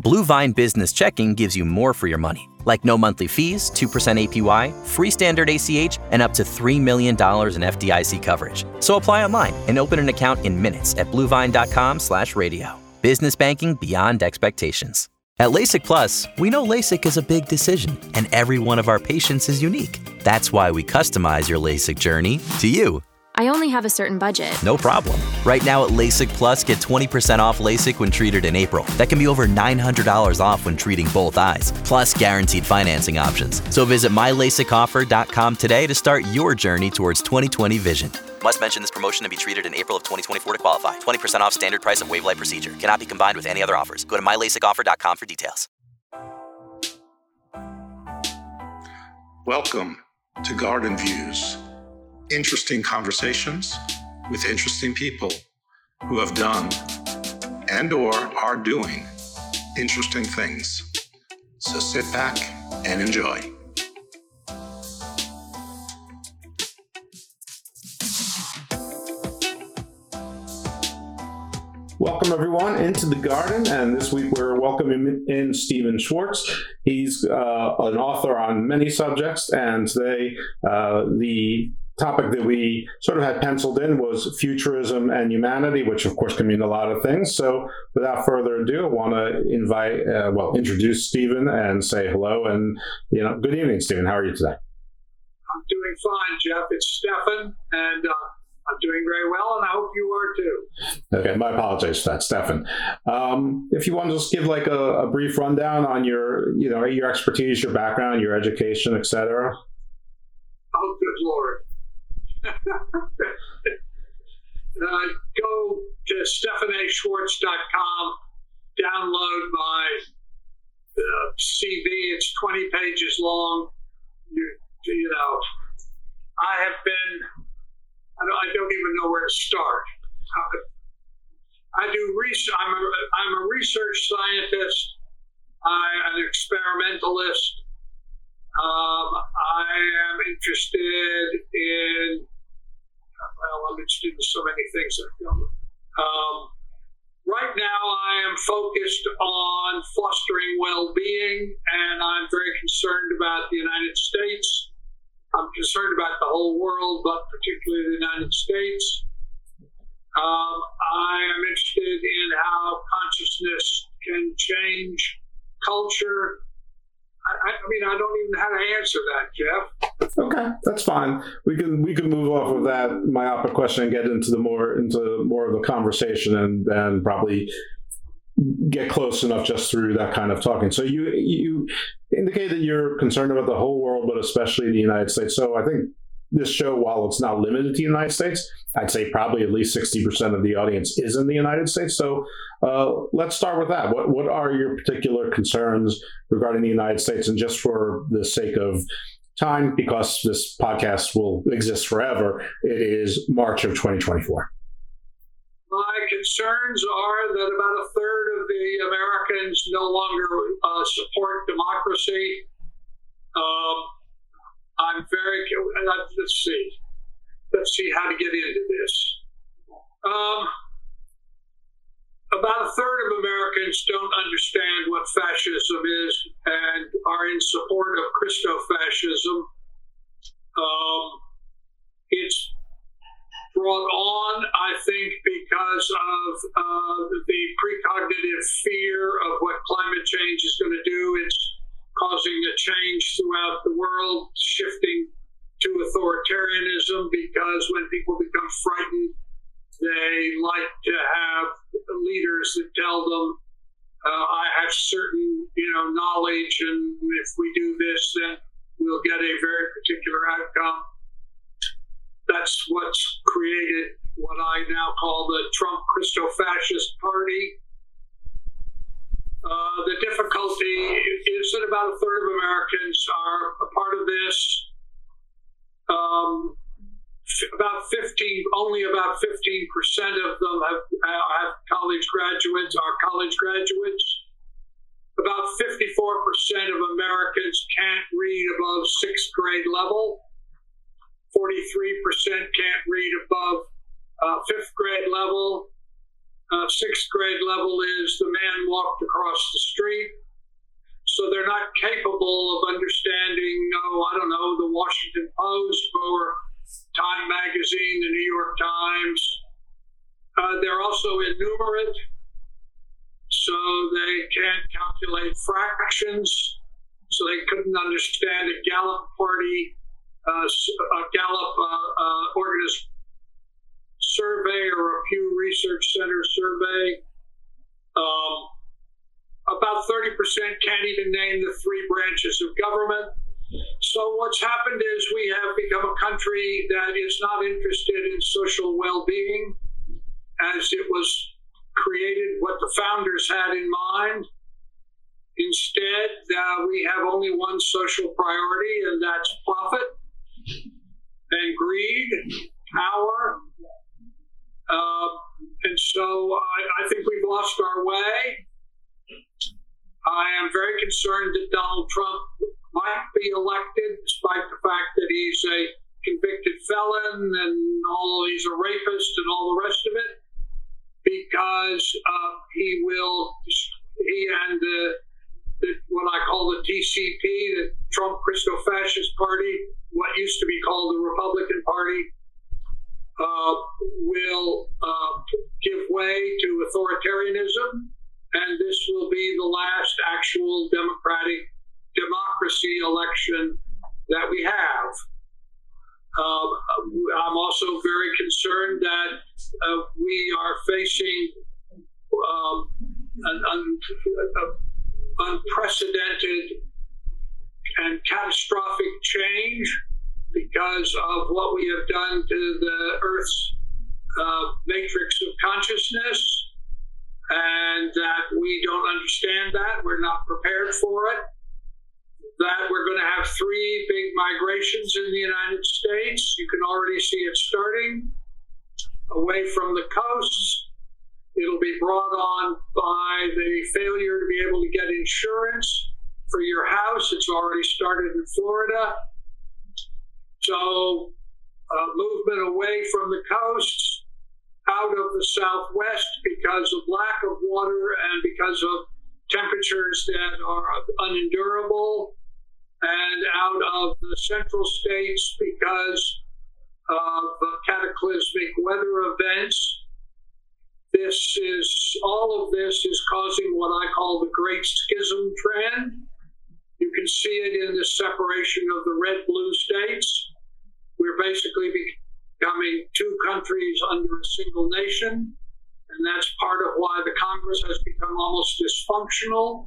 Blue Vine Business Checking gives you more for your money, like no monthly fees, 2% APY, free standard ACH, and up to $3 million in FDIC coverage. So apply online and open an account in minutes at bluevine.com/radio. Business banking beyond expectations. At LASIK Plus, we know LASIK is a big decision, and every one of our patients is unique. That's why we customize your LASIK journey to you. I only have a certain budget. No problem. Right now at LASIK Plus, get 20% off LASIK when treated in April. That can be over $900 off when treating both eyes, plus guaranteed financing options. So visit mylasicoffer.com today to start your journey towards 20/20 vision. Must mention this promotion to be treated in April of 2024 to qualify. 20% off standard price of wave light procedure. Cannot be combined with any other offers. Go to mylasicoffer.com for details. Welcome to Garden Views. Interesting conversations with interesting people who have done and or are doing interesting things. So sit back and enjoy. Welcome everyone into the garden, and this week we're welcoming in Stephen Schwartz. He's an author on many subjects, and today the topic that we sort of had penciled in was futurism and humanity, which of course can mean a lot of things. So without further ado, I want to introduce Stephen and say hello, and good evening, Stephen. How are you today? I'm doing fine, Jeff. It's Stefan, and I'm doing very well, and I hope you are too. Okay, my apologies for that, Stefan. If you want to just give like a brief rundown on your expertise, your background, your education, etc. Oh, good Lord. Go to stephaneschwartz.com, download my CV. It's 20 pages long. I don't even know where to start. I do research. I'm a research scientist. I'm an experimentalist. I am interested in. I'm interested in so many things. Right now, I am focused on fostering well-being, and I'm very concerned about the United States. I'm concerned about the whole world, but particularly the United States. I am interested in how consciousness can change culture. I don't even know how to answer that, Jeff. Okay, that's fine. We can move off of that myopic question and get into more of the conversation, and then probably get close enough just through that kind of talking. So you indicate that you're concerned about the whole world, but especially the United States. So I think this show, while it's not limited to the United States, I'd say probably at least 60% of the audience is in the United States. So let's start with that. What are your particular concerns regarding the United States? And just for the sake of time, because this podcast will exist forever, it is March of 2024. My concerns are that about a third of the Americans no longer support democracy. I'm very. Let's see how to get into this. About a third of Americans don't understand what fascism is and are in support of Christo-fascism. It's brought on, I think, because of the precognitive fear of what climate change is going to do. It's causing a change throughout the world, shifting to authoritarianism, because when people become frightened, they like to have leaders that tell them, I have certain, knowledge, and if we do this, then we'll get a very particular outcome. That's what's created what I now call the Trump Christo-fascist Party. The difficulty is that about a third of Americans are a part of this. Only about 15% of them have college graduates, are college graduates. About 54% of Americans can't read above sixth grade level. 43% can't read above fifth grade level. sixth grade level is the man walked across the street. So they're not capable of understanding, I don't know, the Washington Post or Time Magazine, the New York Times. They're also innumerate, so they can't calculate fractions. So they couldn't understand a Gallup party, a Gallup organized survey or a Pew Research Center survey. About 30% can't even name the three branches of government. So what's happened is we have become a country that is not interested in social well-being as it was created, what the founders had in mind. Instead, we have only one social priority, and that's profit and greed, power. And so I think we've lost our way. I am very concerned that Donald Trump might be elected, despite the fact that he's a convicted felon and he's a rapist and all the rest of it, because he and what I call the TCP, the Trump Christo-Fascist Party, what used to be called the Republican Party, will give way to authoritarianism. And this will be the last actual democracy election that we have. I'm also very concerned that we are facing an unprecedented and catastrophic change because of what we have done to the Earth's matrix of consciousness. And that we don't understand that, we're not prepared for it, that we're going to have three big migrations in the United States. You can already see it starting away from the coasts. It'll be brought on by the failure to be able to get insurance for your house. It's already started in Florida. So movement away from the coasts, out of the Southwest because of lack of water and because of temperatures that are unendurable, and out of the central states because of cataclysmic weather events. All of this is causing what I call the Great Schism trend. You can see it in the separation of the red-blue states. We're basically becoming two countries under a single nation, and that's part of why the Congress has become almost dysfunctional.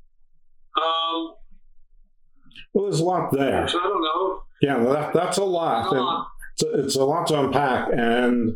Well, there's a lot there. I don't know. Yeah, that's a lot. It's a lot to unpack, and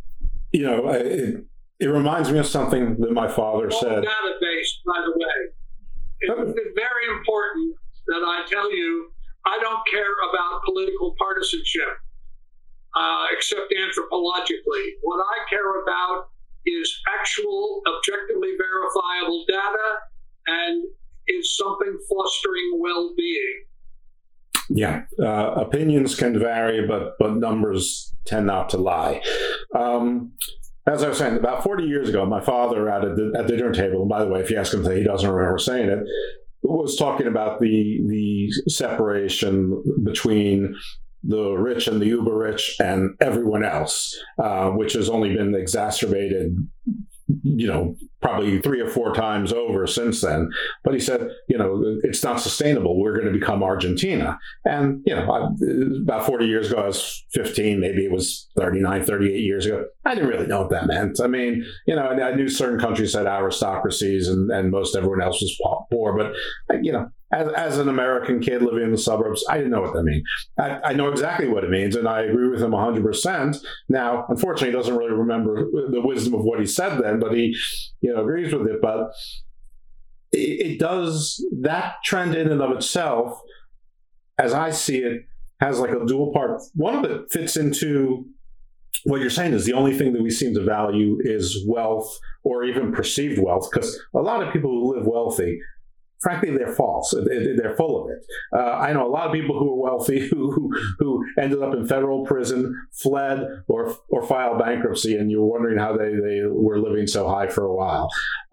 it reminds me of something that my father said. Database, by the way, it's very important that I tell you, I don't care about political partisanship. Except anthropologically. What I care about is actual, objectively verifiable data, and is something fostering well-being. Yeah, opinions can vary, but numbers tend not to lie. As I was saying, about 40 years ago, my father at the dinner table, and by the way, if you ask him today, he doesn't remember saying it, was talking about the separation between the rich and the uber rich and everyone else, which has only been exacerbated, probably 3 or 4 times over since then. But he said, it's not sustainable. We're going to become Argentina. And, about 40 years ago, I was 15, maybe it was 39, 38 years ago. I didn't really know what that meant. I mean, I knew certain countries had aristocracies and most everyone else was poor. But, as an American kid living in the suburbs, I didn't know what that meant. I know exactly what it means, and I agree with him 100%. Now, unfortunately, he doesn't really remember the wisdom of what he said then, but he, agrees with it. But it does, that trend in and of itself, as I see it, has like a dual part. One of it fits into what you're saying is the only thing that we seem to value is wealth or even perceived wealth, because a lot of people who live wealthy frankly, they're false. They're full of it. I know a lot of people who are wealthy who ended up in federal prison, fled, or filed bankruptcy, and you're wondering how they were living so high for a while.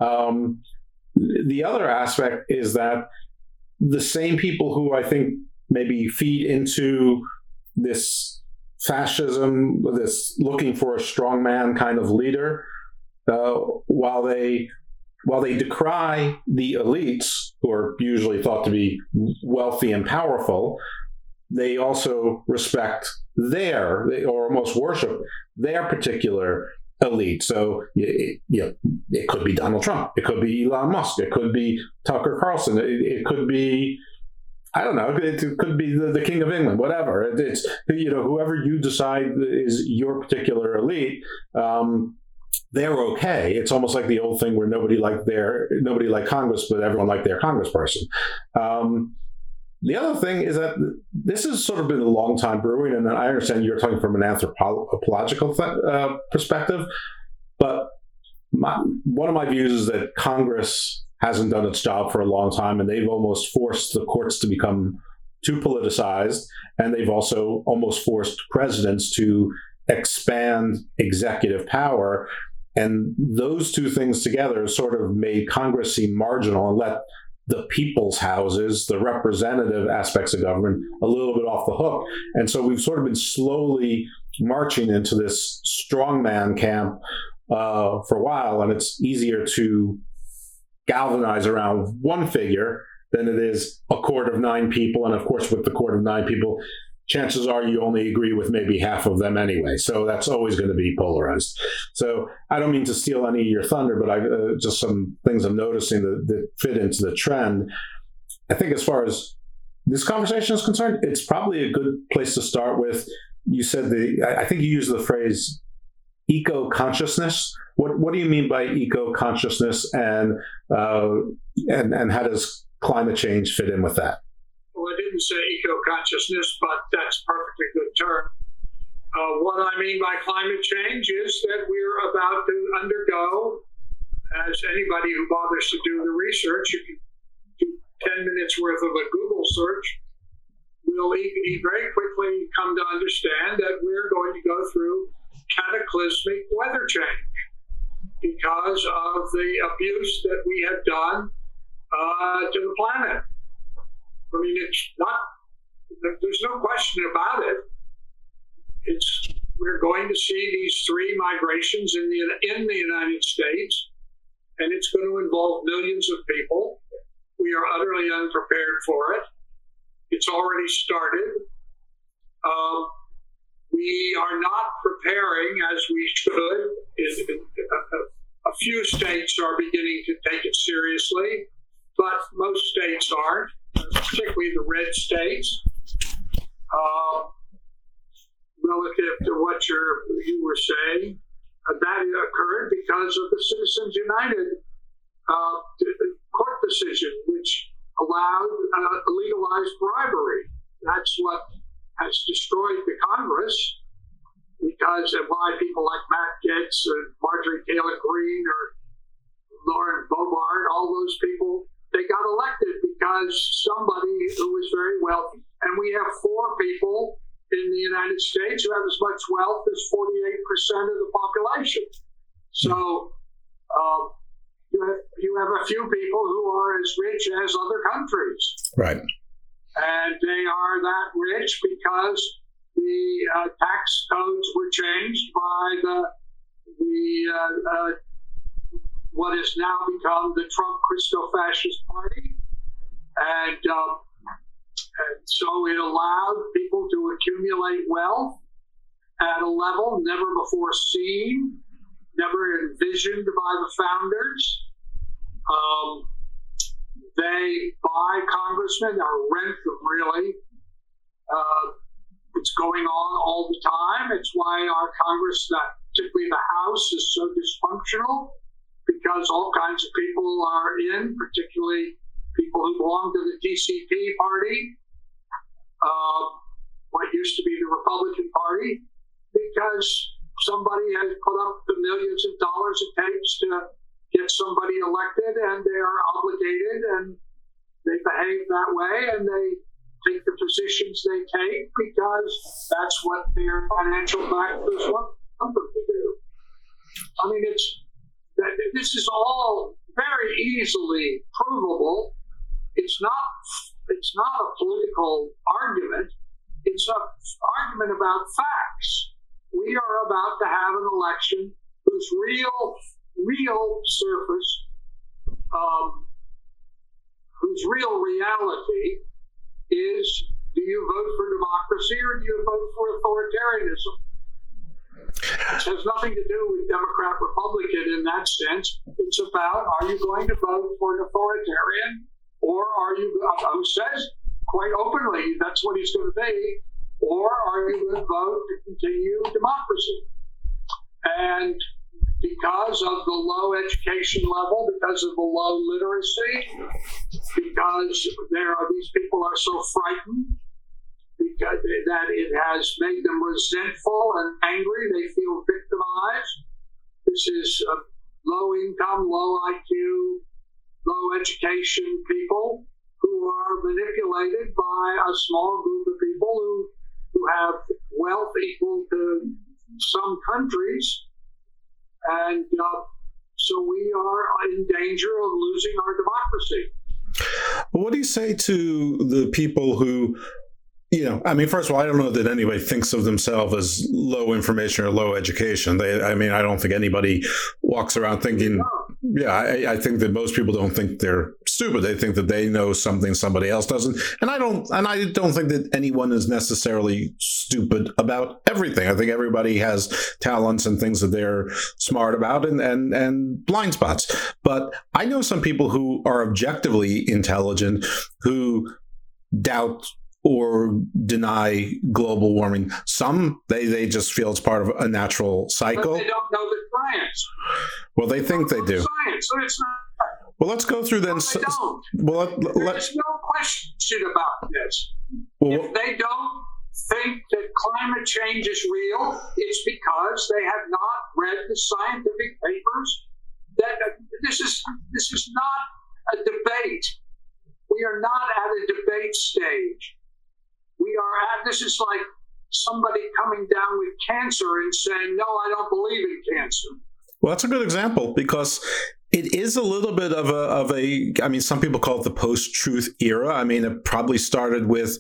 The other aspect is that the same people who I think maybe feed into this fascism, this looking for a strongman kind of leader, while they decry the elites, who are usually thought to be wealthy and powerful, they also respect or almost worship their particular elite. So it could be Donald Trump, it could be Elon Musk, it could be Tucker Carlson, it could be, I don't know, it could be the King of England, whatever. It's whoever you decide is your particular elite. They're okay. It's almost like the old thing where nobody liked Congress, but everyone liked their congressperson. The other thing is that this has sort of been a long time brewing, and I understand you're talking from an anthropological perspective, but one of my views is that Congress hasn't done its job for a long time, and they've almost forced the courts to become too politicized, and they've also almost forced presidents to expand executive power. And those two things together sort of made Congress seem marginal and let the people's houses, the representative aspects of government, a little bit off the hook. And so we've sort of been slowly marching into this strongman camp for a while, and it's easier to galvanize around one figure than it is a court of 9 people. And of course, with the court of 9 people, chances are you only agree with maybe half of them anyway. So that's always going to be polarized. So I don't mean to steal any of your thunder, but just some things I'm noticing that fit into the trend. I think as far as this conversation is concerned, it's probably a good place to start with. You said I think you used the phrase eco-consciousness. What do you mean by eco-consciousness, and how does climate change fit in with that? Well, I didn't say eco-consciousness, but that's a perfectly good term. What I mean by climate change is that we're about to undergo, as anybody who bothers to do the research, you can do 10 minutes worth of a Google search, will very quickly come to understand that we're going to go through cataclysmic weather change because of the abuse that we have done to the planet. I mean, there's no question about it. We're going to see these 3 migrations in the United States, and it's going to involve millions of people. We are utterly unprepared for it. It's already started. We are not preparing as we should. A few states are beginning to take it seriously, but most states aren't, particularly the red states. Relative to what you were saying, that occurred because of the Citizens United court decision, which allowed legalized bribery. That's what has destroyed the Congress, because of why people like Matt Gaetz or Marjorie Taylor Greene or Lauren Boebert, all those people, they got elected because somebody who was very wealthy. And we have 4 people in the United States who have as much wealth as 48% of the population. So you have a few people who are as rich as other countries. Right. And they are that rich because the tax codes were changed by what has now become the Trump Christo-Fascist Party. And so it allowed people to accumulate wealth at a level never before seen, never envisioned by the founders. They buy congressmen or rent them, really. It's going on all the time. It's why our Congress, particularly the House, is so dysfunctional, because all kinds of people are in, particularly people who belong to the TCP party, what used to be the Republican Party, because somebody has put up the millions of dollars it takes to get somebody elected, and they are obligated and they behave that way, and they take the positions they take because that's what their financial backers want them to do. I mean, this is all very easily provable. It's not a political argument. It's an argument about facts. We are about to have an election whose real surface, whose real reality is, do you vote for democracy or do you vote for authoritarianism? It has nothing to do with Democrat, Republican in that sense. It's about, are you going to vote for an authoritarian, or are you, who says quite openly that's what he's going to be, or are you going to vote to continue democracy? And because of the low education level, because of the low literacy, because these people are so frightened, because that it has made them resentful and angry, they feel victimized. This is low income, low IQ, low education people who are manipulated by a small group of people who have wealth equal to some countries. And so we are in danger of losing our democracy. What do you say to the people who, I mean, first of all, I don't know that anybody thinks of themselves as low information or low education. I don't think anybody walks around thinking, I think that most people don't think they're stupid. They think that they know something somebody else doesn't. And I don't think that anyone is necessarily stupid about everything. I think everybody has talents and things that they're smart about and blind spots. But I know some people who are objectively intelligent who doubt or deny global warming. Some, they just feel it's part of a natural cycle. But they don't know the science. Well, they think they do. Science, so it's not. Well, let's go through then. No, they don't. Well, There's no question about this. Well, if they don't think that climate change is real, it's because they have not read the scientific papers. This is not a debate. We are not at a debate stage. This is like somebody coming down with cancer and saying, no, I don't believe in cancer. Well, that's a good example because it is a little bit of I mean, some people call it the post-truth era. I mean, it probably started with,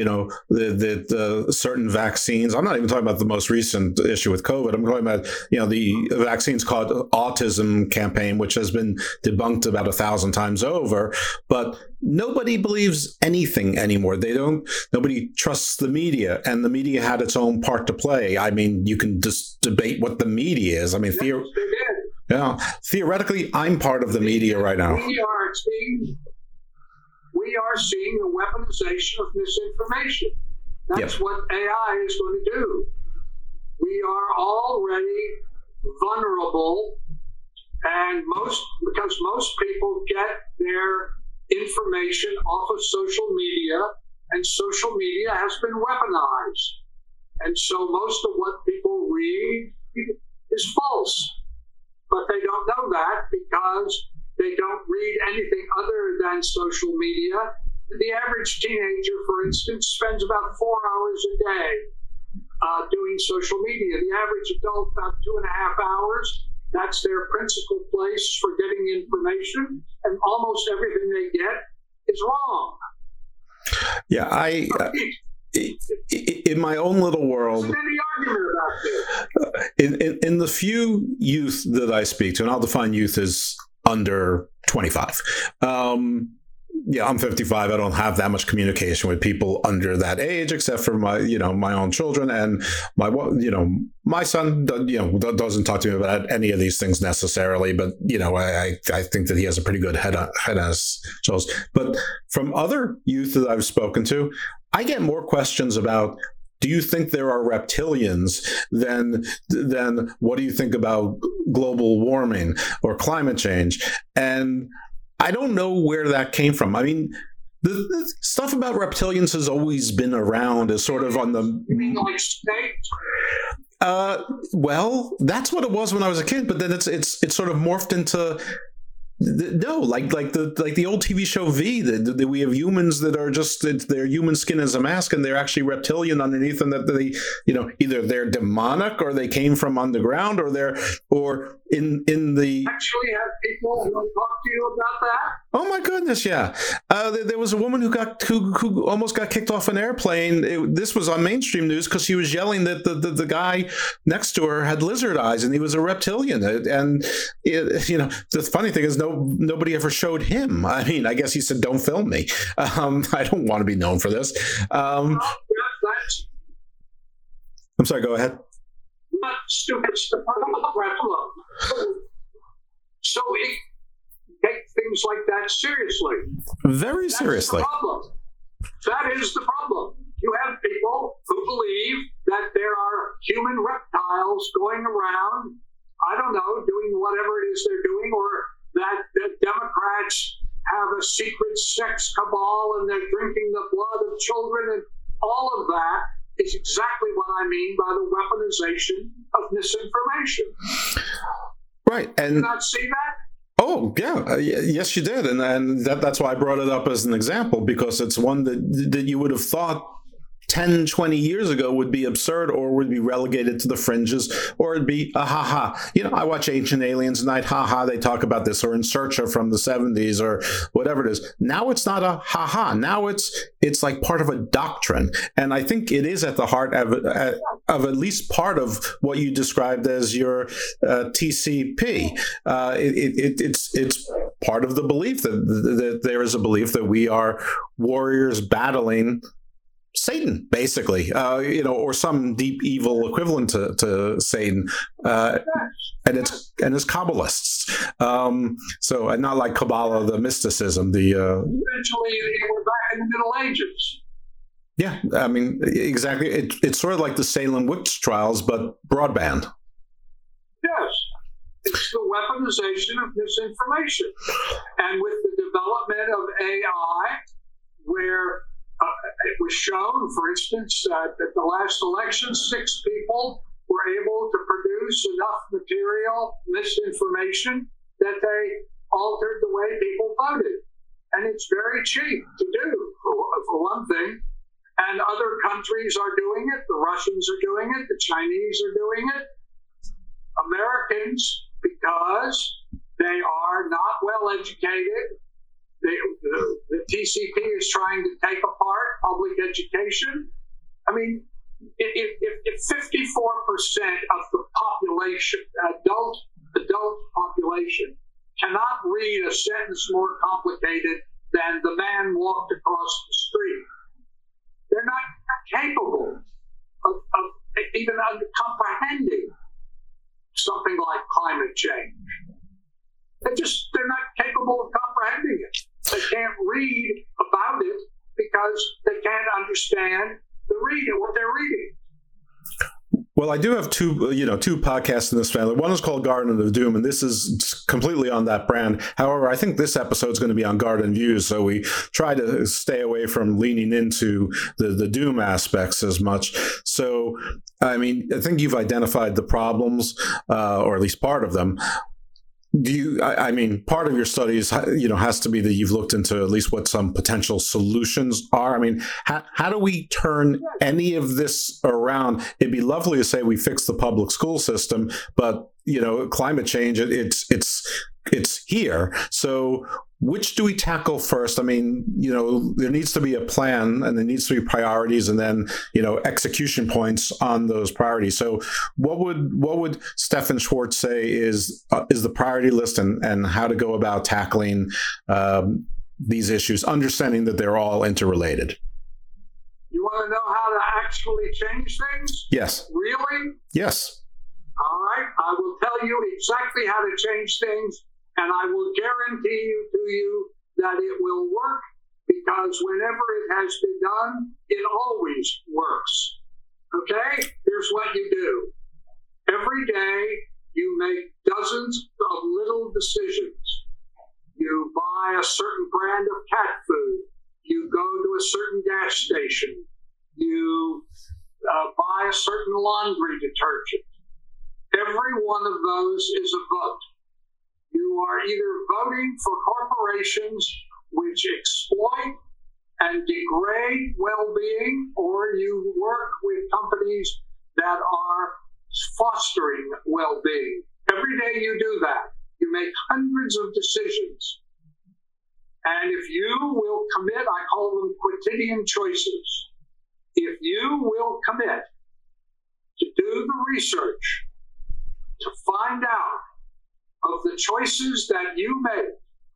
the certain vaccines. I'm not even talking about the most recent issue with COVID. I'm talking about, the vaccines called autism campaign, which has been debunked about 1,000 times over. But nobody believes anything anymore. Nobody trusts the media, and the media had its own part to play. I mean, you can just debate what the media is. I mean, theoretically, I'm part of the media right now. We are seeing the weaponization of misinformation. That's what AI is going to do. We are already vulnerable, and because most people get their information off of social media, and social media has been weaponized. And so most of what people read is false. But they don't know that because they don't read anything other than social media. The average teenager, for instance, spends about 4 hours a day doing social media. The average adult, about 2.5 hours. That's their principal place for getting information, and almost everything they get is wrong. Yeah, in my own little world, There's any argument about this. In the few youth that I speak to, and I'll define youth as under 25. I'm 55. I don't have that much communication with people under that age, except for my own children, and my son doesn't talk to me about any of these things necessarily, but I think that he has a pretty good head on his shoulders. But from other youth that I've spoken to, I get more questions about, do you think there are reptilians than what do you think about global warming or climate change? And I don't know where that came from. I mean, the stuff about reptilians has always been around as sort of on the... You mean like snakes? Well, that's what it was when I was a kid, but then it's sort of morphed into No, like the old TV show V. That we have humans that are just their human skin as a mask, and they're actually reptilian underneath, and that they, either they're demonic or they came from underground, or in the. Actually, have people who talk to you about that? Oh my goodness, yeah. There was a woman who almost got kicked off an airplane. This was on mainstream news because she was yelling that the guy next to her had lizard eyes and he was a reptilian. And the funny thing is nobody ever showed him. I mean, I guess he said, "Don't film me. I don't want to be known for this." I'm sorry. Go ahead. Not stupid. So take things like that seriously. Very seriously. That is the problem. You have people who believe that there are human reptiles going around, I don't know, doing whatever it is they're doing, or that Democrats have a secret sex cabal and they're drinking the blood of children, and all of that is exactly what I mean by the weaponization of misinformation. Right. And did you not see that? Oh, yeah. Yes, you did. And that's why I brought it up as an example, because it's one that you would have thought 10, 20 years ago would be absurd or would be relegated to the fringes, or it'd be a ha-ha. I watch Ancient Aliens tonight, ha-ha, they talk about this, or In Searcher from the 70s, or whatever it is. Now it's not a ha-ha. Now it's like part of a doctrine. And I think it is at the heart of at least part of what you described as your TCP. It's part of the belief that there is a belief that we are warriors battling Satan, basically, or some deep evil equivalent to Satan, and it's Kabbalists. So, and not like Kabbalah, the mysticism. Eventually, we're back in the Middle Ages. Yeah, I mean, exactly. It's sort of like the Salem witch trials, but broadband. Yes, it's the weaponization of misinformation, and with the development of AI, where it was shown, for instance, that at the last election, 6 people were able to produce enough material, misinformation, that they altered the way people voted. And it's very cheap to do, for one thing. And other countries are doing it. The Russians are doing it. The Chinese are doing it. Americans, because they are not well educated, the TCP is trying to take apart public education. I mean, if 54% of the population, adult population, cannot read a sentence more complicated than "the man walked across the street," they're not capable of even comprehending something like climate change. They're not capable of comprehending it. They can't read about it because they can't understand what they're reading. Well, I do have two podcasts in this family. One is called Garden of Doom, and this is completely on that brand. However, I think this episode is going to be on Garden Views, so we try to stay away from leaning into the doom aspects as much. So, I mean, I think you've identified the problems, or at least part of them. I mean, part of your studies, has to be that you've looked into at least what some potential solutions are. I mean, how do we turn any of this around? It'd be lovely to say we fix the public school system, but climate change, it's here. So which do we tackle first? I mean, there needs to be a plan, and there needs to be priorities, and then, execution points on those priorities. So what would Stefan Schwartz say is the priority list, and how to go about tackling these issues, understanding that they're all interrelated? You want to know how to actually change things? Yes. Really? Yes. All right. I will tell you exactly how to change things. And I will guarantee to you that it will work, because whenever it has been done, it always works. Okay? Here's what you do. Every day, you make dozens of little decisions. You buy a certain brand of cat food. You go to a certain gas station. You buy a certain laundry detergent. Every one of those is a vote. You are either voting for corporations which exploit and degrade well-being, or you work with companies that are fostering well-being. Every day you do that. You make hundreds of decisions. And if you will commit, I call them quotidian choices. If you will commit to do the research, to find out of the choices that you make,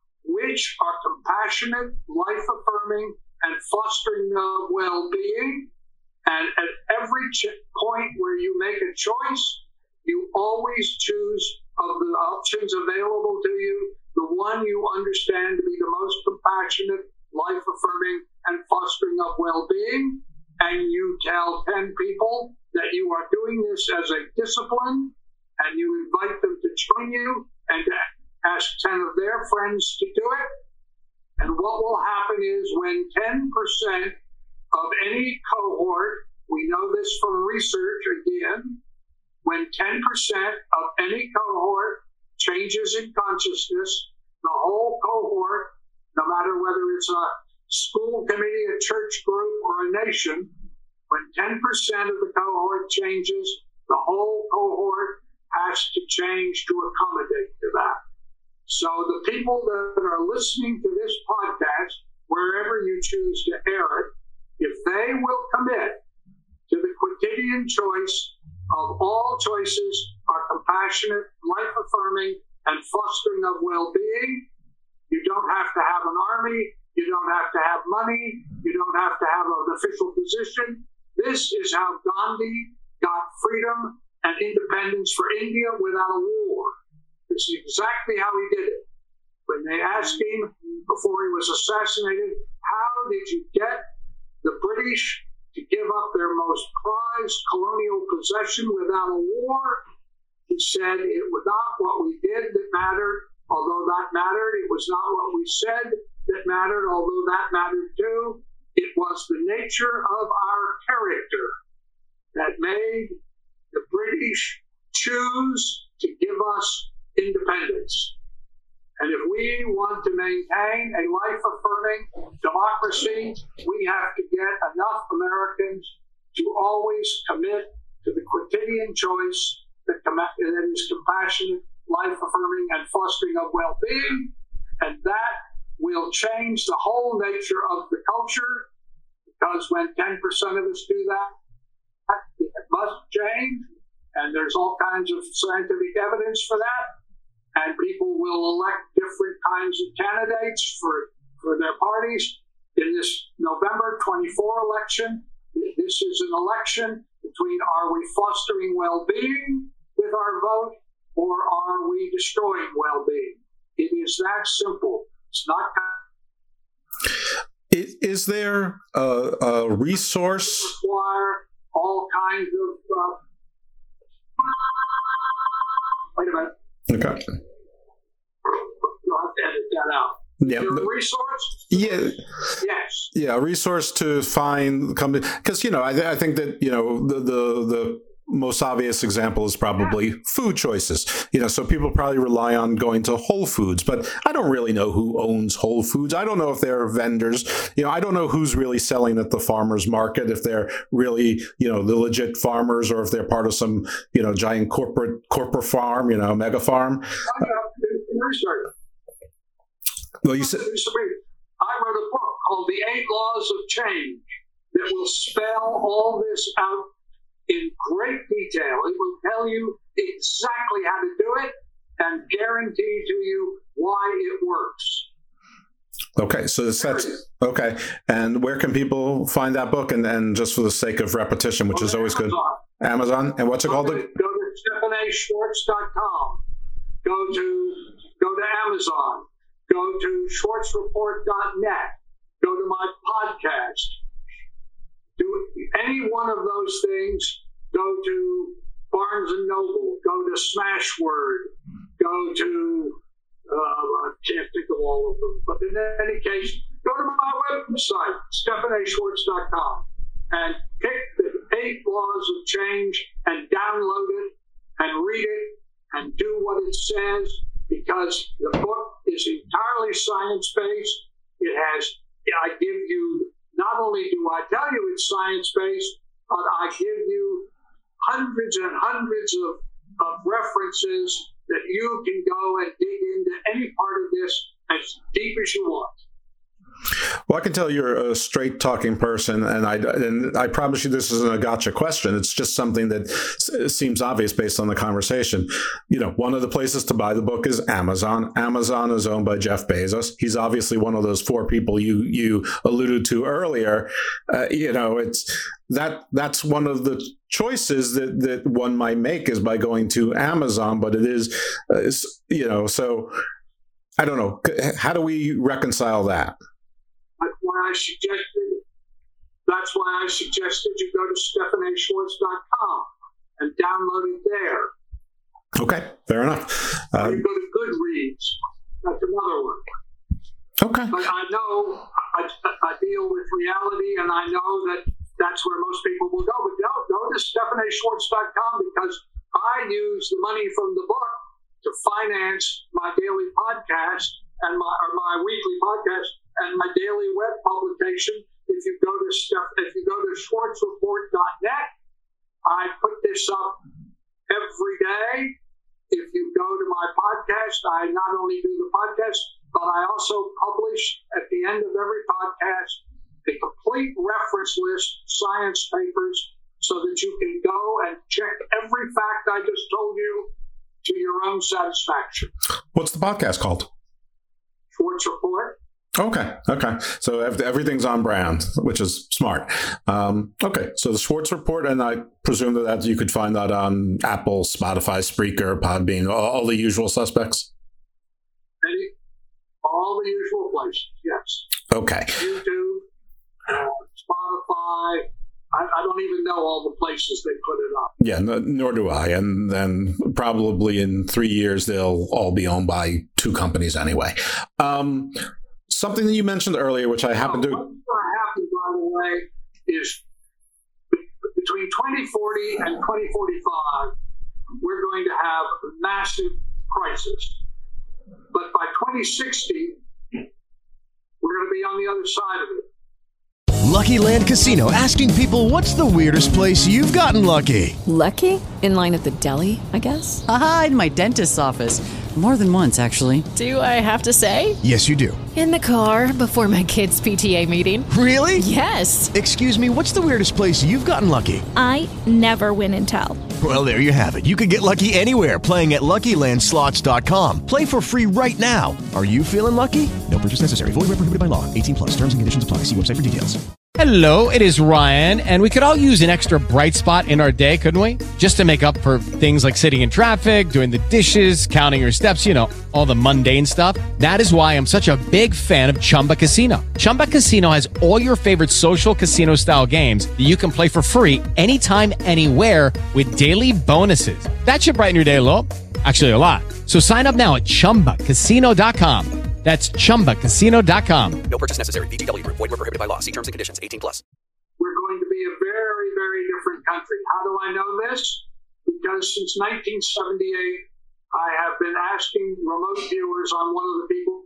which are compassionate, life-affirming, and fostering of well-being, and at every point where you make a choice, you always choose of the options available to you, the one you understand to be the most compassionate, life-affirming, and fostering of well-being, and you tell 10 people that you are doing this as a discipline, and you invite them to join you and to ask 10 of their friends to do it. And what will happen is when 10% of any cohort, we know this from research again, when 10% of any cohort changes in consciousness, the whole cohort, no matter whether it's a school committee, a church group, or a nation, when 10% of the cohort changes, the whole cohort has to change to accommodate to that. So the people that are listening to this podcast, wherever you choose to air it, if they will commit to the quotidian choice of all choices are compassionate, life-affirming, and fostering of well-being, you don't have to have an army, you don't have to have money, you don't have to have an official position. This is how Gandhi got freedom and independence for India without a war. This is exactly how he did it. When they asked him before he was assassinated, how did you get the British to give up their most prized colonial possession without a war? He said it was not what we did that mattered, although that mattered. It was not what we said that mattered, although that mattered too. It was the nature of our character that made the British choose to give us independence. And if we want to maintain a life-affirming democracy, we have to get enough Americans to always commit to the quotidian choice that is compassionate, life-affirming, and fostering of well-being. And that will change the whole nature of the culture, because when 10% of us do that, it must change. And there's all kinds of scientific evidence for that. And people will elect different kinds of candidates for their parties. In this November 24 election, this is an election between are we fostering well-being with our vote, or are we destroying well-being? It is that simple. It's not. Is there a resource? Require all kinds of. Wait a minute. Okay. You'll have to edit that out. Yeah, Your resource? Yeah. Yes. Yeah, a resource to find company, because I think that the most obvious example is probably food choices. So people probably rely on going to Whole Foods, but I don't really know who owns Whole Foods. I don't know if they're vendors. I don't know who's really selling at the farmers market, if they're really, the legit farmers, or if they're part of some, giant corporate farm, mega farm. Research. Well, you said I wrote a book called The 8 Laws of Change that will spell all this out in great detail. It will tell you exactly how to do it and guarantee to you why it works. Okay, so that's okay. And where can people find that book? And just for the sake of repetition, which is always Amazon. Good. Amazon. And what's it called? Go to StephanieSchwartz.com. Go to Amazon. Go to SchwartzReport.net. Go to my podcast. Do any one of those things. Go to Barnes & Noble. Go to Smashword. Go to, I can't think of all of them. But in any case, go to my website, StephanieSchwartz.com, and pick the 8 Laws of Change and download it and read it and do what it says. because the book is entirely science-based. It has, I give you, not only do I tell you it's science-based, but I give you hundreds and hundreds of references that you can go and dig into any part of this as deep as you want. Well, I can tell you're a straight talking person, and I promise you this isn't a gotcha question. It's just something that seems obvious based on the conversation. You know, one of the places to buy the book is Amazon. Amazon is owned by Jeff Bezos. He's obviously one of those four people you alluded to earlier. You know, that's one of the choices that one might make is by going to Amazon, but it is you know, so I don't know. How do we reconcile that? That's why I suggested you go to StephanieSchwartz.com and download it there. Okay, fair enough. You go to Goodreads. That's another one. Okay. But I know I deal with reality, and I know that that's where most people will go. But go to StephanieSchwartz.com, because I use the money from the book to finance my daily podcast and my weekly podcast and my daily web publication. If you go to schwartzreport.net, I put this up every day. If you go to my podcast, I not only do the podcast, but I also publish at the end of every podcast a complete reference list, science papers, so that you can go and check every fact I just told you to your own satisfaction. What's the podcast called? Schwartz Report. Okay. So everything's on brand, which is smart. Okay. So the Schwartz Report, and I presume that you could find that on Apple, Spotify, Spreaker, Podbean, all the usual suspects? All the usual places, yes. Okay. YouTube, Spotify. I don't even know all the places they put it up. Yeah, nor do I. And then probably in 3 years, they'll all be owned by two companies anyway. Something that you mentioned earlier, which I happen to... What's going to happen, by the way, is between 2040 and 2045, we're going to have a massive crisis. But by 2060, we're going to be on the other side of it. Lucky Land Casino, asking people, what's the weirdest place you've gotten lucky? Lucky? In line at the deli, I guess? Aha, in my dentist's office. More than once, actually. Do I have to say? Yes, you do. In the car before my kids' PTA meeting. Really? Yes. Excuse me, what's the weirdest place you've gotten lucky? I never win and tell. Well, there you have it. You can get lucky anywhere, playing at LuckyLandSlots.com. Play for free right now. Are you feeling lucky? No purchase necessary. Void where prohibited by law. 18+. Terms and conditions apply. See website for details. Hello, it is Ryan, and we could all use an extra bright spot in our day, couldn't we? Just to make up for things like sitting in traffic, doing the dishes, counting your steps, you know, all the mundane stuff. That is why I'm such a big fan of Chumba Casino. Chumba Casino has all your favorite social casino-style games that you can play for free anytime, anywhere with daily bonuses. That should brighten your day a little. Actually, a lot. So sign up now at ChumbaCasino.com. That's ChumbaCasino.com. No purchase necessary. VGW Group. Void where prohibited by law. See terms and conditions. 18+. We're going to be a very, very different country. How do I know this? Because since 1978, I have been asking remote viewers on one of the people.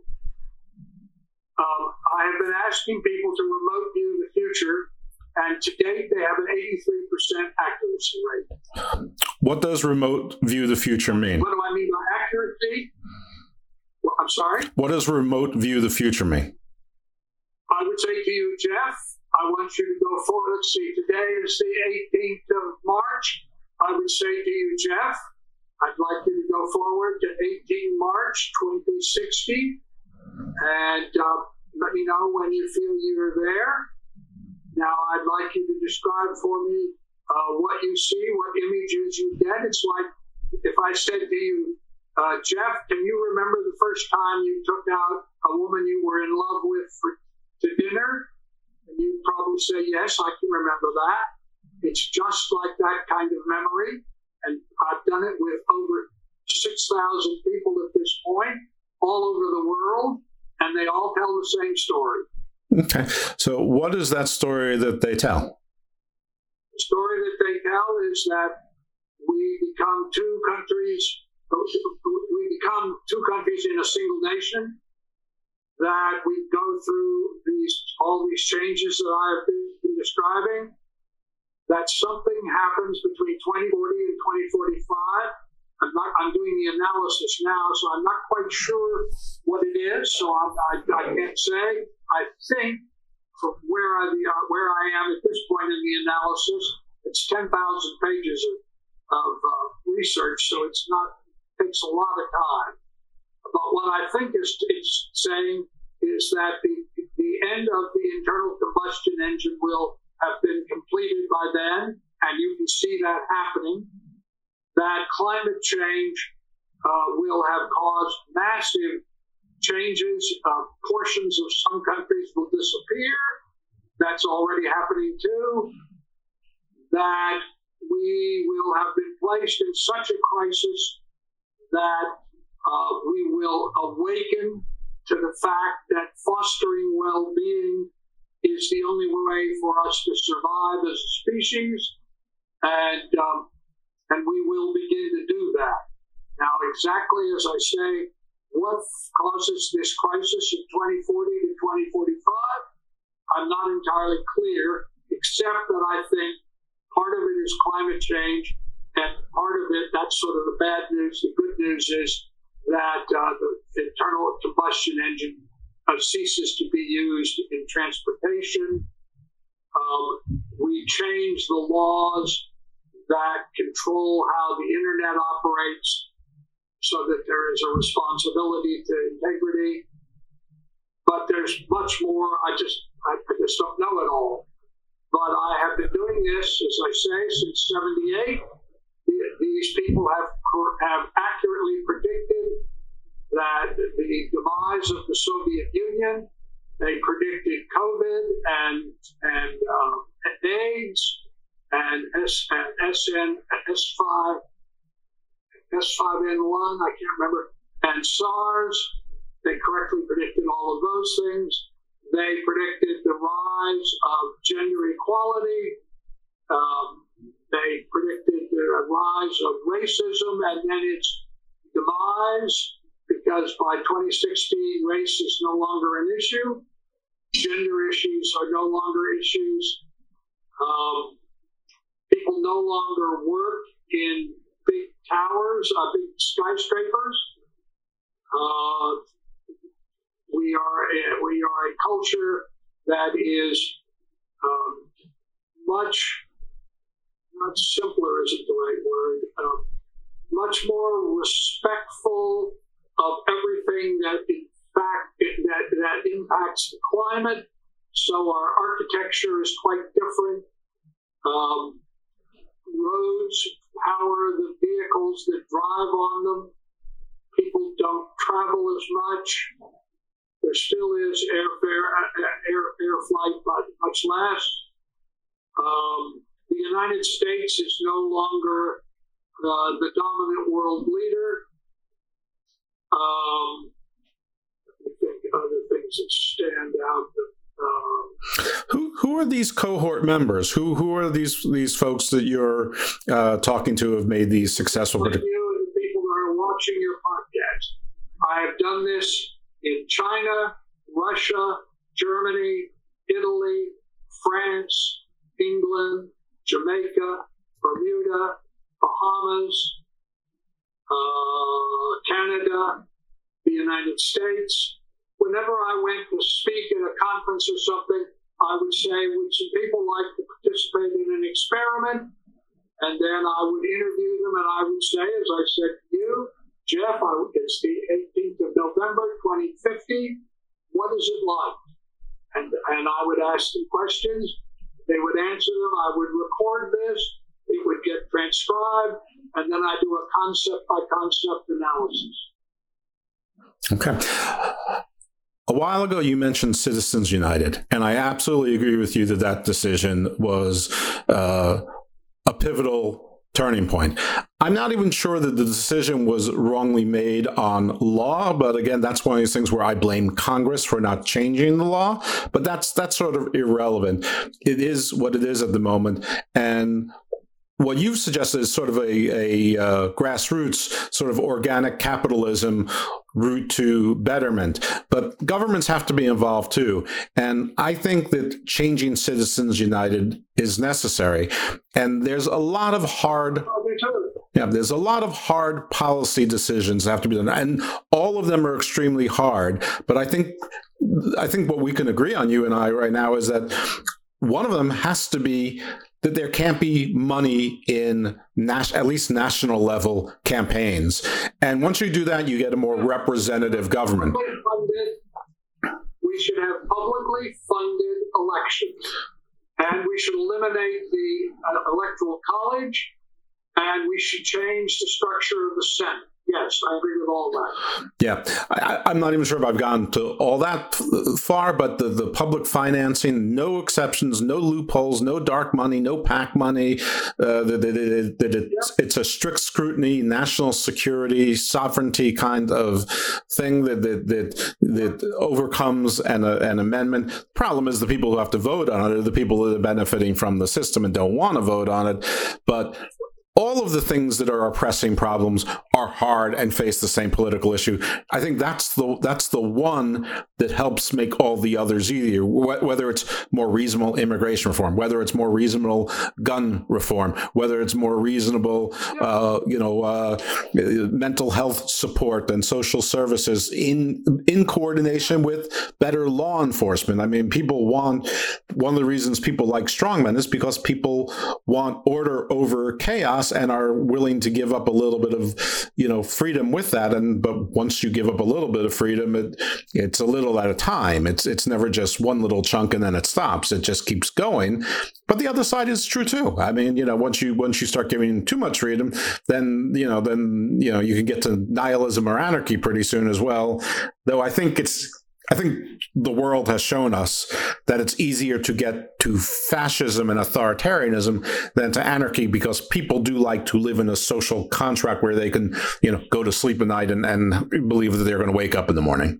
I have been asking people to remote view the future, and to date, they have an 83% accuracy rate. What does remote view the future mean? What do I mean by accuracy? Well, I'm sorry? What does remote view the future mean? I would say to you, Jeff, I want you to go forward. Let's see, today is the 18th of March. I would say to you, Jeff, I'd like you to go forward to 18 March 2060 and let me know when you feel you're there. Now, I'd like you to describe for me what you see, what images you get. It's like if I said to you, Jeff, can you remember the first time you took out a woman you were in love with to dinner? And you'd probably say, yes, I can remember that. It's just like that kind of memory. And I've done it with over 6,000 people at this point, all over the world, and they all tell the same story. Okay. So what is that story that they tell? The story that they tell is that we become two countries we become two countries in a single nation, that we go through all these changes that I have been describing, that something happens between 2040 and 2045. I'm doing the analysis now, so I'm not quite sure what it is. So I can't say. I think from where I am at this point in the analysis, it's 10,000 pages of research, so it takes a lot of time. But what I think it's saying is that the end of the internal combustion engine will have been completed by then, and you can see that happening. That climate change will have caused massive changes. Portions of some countries will disappear. That's already happening too. That we will have been placed in such a crisis that we will awaken to the fact that fostering well-being is the only way for us to survive as a species, and we will begin to do that. Now, exactly as I say, what causes this crisis in 2040 to 2045, I'm not entirely clear, except that I think part of it is climate change, and part of it, that's sort of the bad news. The good news is that the internal combustion engine ceases to be used in transportation. We change the laws that control how the internet operates so that there is a responsibility to integrity. But there's much more. I just don't know it all. But I have been doing this, as I say, since '78. These people have accurately predicted that the demise of the Soviet Union. They predicted COVID and AIDS and S5N1, I can't remember, and SARS. They correctly predicted all of those things. They predicted the rise of gender equality. They predicted the rise of racism and then its demise, because by 2016, race is no longer an issue. Gender issues are no longer issues. People no longer work in big towers, big skyscrapers. We are a culture that is much simpler isn't the right word. Much more respectful of everything that that impacts the climate. So our architecture is quite different. Roads power the vehicles that drive on them. People don't travel as much. There still is air flight, but much less. The United States is no longer the dominant world leader. I think other things that stand out. Who are these cohort members? Who are these folks that you're talking to have made these successful? You and the people that are watching your podcast. I have done this in China, Russia, Germany, Italy, France, England, Jamaica, Bermuda, Bahamas, Canada, the United States. Whenever I went to speak at a conference or something, I would say, would some people like to participate in an experiment? And then I would interview them, and I would say, as I said to you, Jeff, it's the 18th of November, 2050. What is it like? And I would ask them questions. They would answer them. I would record this. It would get transcribed, and then I do a concept-by-concept analysis. Okay. A while ago, you mentioned Citizens United, and I absolutely agree with you that decision was a pivotal turning point. I'm not even sure that the decision was wrongly made on law, but again, that's one of these things where I blame Congress for not changing the law, but that's sort of irrelevant. It is what it is at the moment, and what you've suggested is sort of a grassroots, sort of organic capitalism route to betterment. But governments have to be involved too. And I think that changing Citizens United is necessary. And there's a lot of hard policy decisions that have to be done. And all of them are extremely hard. But I think what we can agree on, you and I right now, is that one of them has to be that there can't be money in at least national level campaigns. And once you do that, you get a more representative government. We should have publicly funded elections, and we should eliminate the electoral college, and we should change the structure of the Senate. Yes, I agree with all that. Yeah, I'm not even sure if I've gone to all that far, but the public financing, no exceptions, no loopholes, no dark money, no PAC money. It's a strict scrutiny, national security, sovereignty kind of thing that overcomes an amendment. The problem is the people who have to vote on it are the people that are benefiting from the system and don't want to vote on it. But all of the things that are our pressing problems are hard and face the same political issue. I think that's the one that helps make all the others easier, whether it's more reasonable immigration reform, whether it's more reasonable gun reform, whether it's more reasonable mental health support and social services in coordination with better law enforcement. I mean, one of the reasons people like strongmen is because people want order over chaos and are willing to give up a little bit of, freedom with that. But once you give up a little bit of freedom, it's a little at a time. It's never just one little chunk and then it stops. It just keeps going. But the other side is true too. I mean, once you start giving too much freedom, then you can get to nihilism or anarchy pretty soon as well. Though I think the world has shown us that it's easier to get to fascism and authoritarianism than to anarchy, because people do like to live in a social contract where they can, go to sleep at night and believe that they're going to wake up in the morning.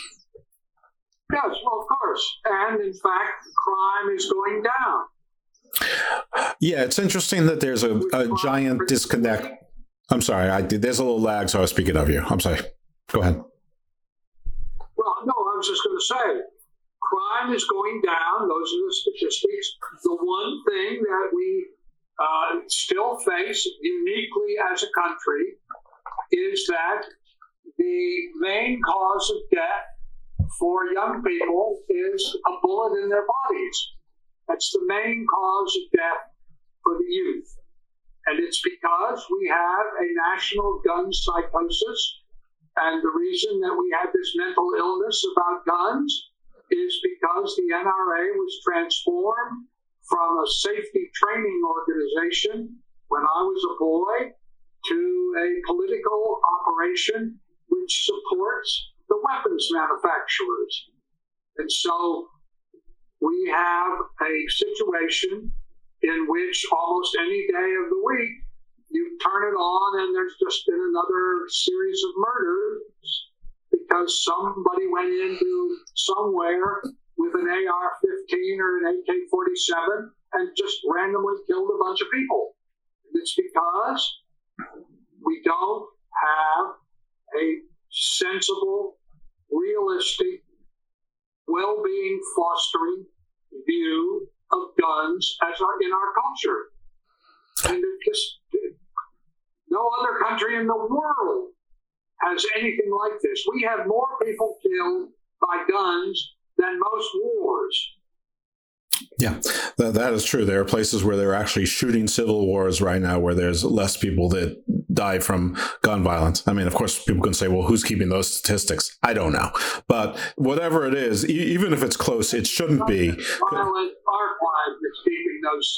Yes, well, of course. And in fact, crime is going down. Yeah, it's interesting that there's a giant disconnect. I'm sorry, there's a little lag, so I was speaking of you. I'm sorry. Go ahead. Well, no, I was just going to say, crime is going down. Those are the statistics. The one thing that we still face uniquely as a country is that the main cause of death for young people is a bullet in their bodies. That's the main cause of death for the youth. And it's because we have a national gun psychosis. And the reason that we have this mental illness about guns is because the NRA was transformed from a safety training organization when I was a boy to a political operation which supports the weapons manufacturers. And so we have a situation in which almost any day of the week you turn it on and there's just been another series of murders because somebody went into somewhere with an AR-15 or an AK-47 and just randomly killed a bunch of people. It's because we don't have a sensible, realistic, well-being fostering view of guns in our culture. And no other country in the world has anything like this. We have more people killed by guns than most wars. Yeah, that is true. There are places where they're actually shooting civil wars right now where there's less people that die from gun violence. I mean, of course, people can say, well, who's keeping those statistics? I don't know. But whatever it is, even if it's close, it shouldn't be. Violent archive is keeping